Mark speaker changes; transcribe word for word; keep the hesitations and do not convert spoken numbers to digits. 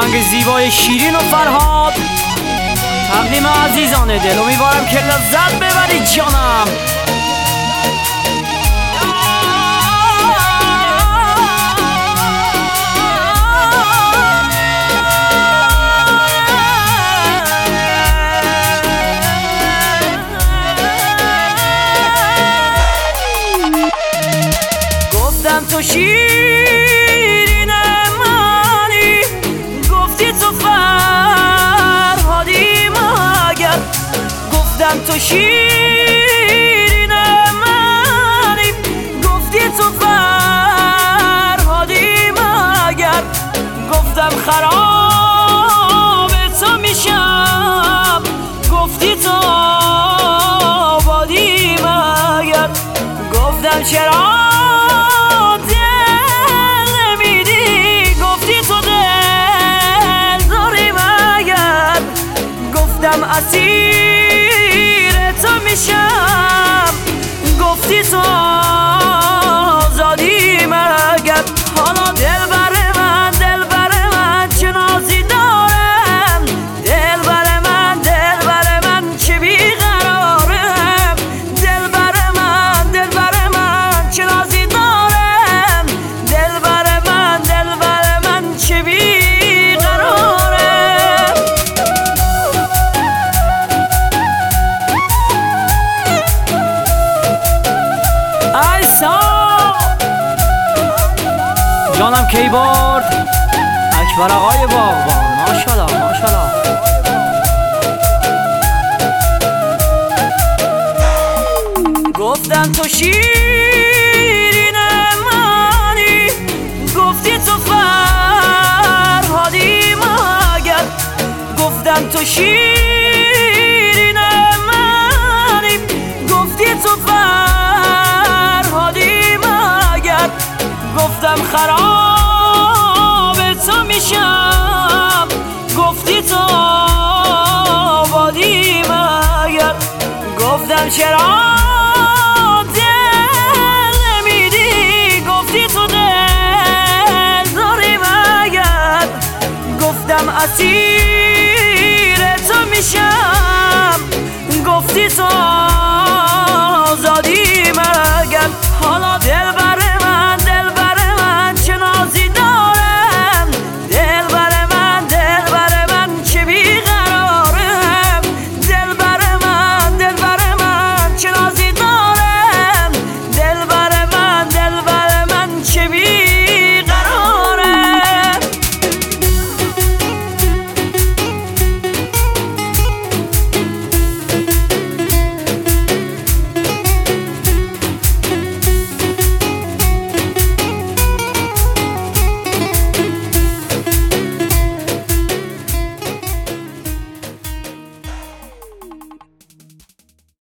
Speaker 1: آهنگ زیبای شیرین و فرهاد تقدیم عزیزان دل. امیدوارم که لذت ببرید جانم. گفتم تو شیرین منی، گفتی تو فرهادی مگر. گفتم تو شیرین منی، گفتی تو فرهادی مگر. گفتم خراب تو میشم، گفتی تو آبادی مگر. گفتم چرا اسیر تو میشم، گفتی تو آزادی مگر. حالا دل بر من دل بر من چه نازی دارم، دل بر من دل بر من چه بیقرارم. دل بر من دل بر من چه نازی دارم، دل بر من دل بر من چه بیقرارم. جانم کیبورد اکبر آقای باغبان، ماشاءالله ماشاءالله. گفتم تو شیرین منی، گفتی تو فرهادی مگر. گفتم تو شیرین منی، گفتی تو فرهادی مگر. گفتم خراب تو میشم، گفتی تو آبادی مگر. گفتم چرا دل نمیدی، گفتی تو دل داری مگر. گفتم اسیر تو میشم، گفتی تو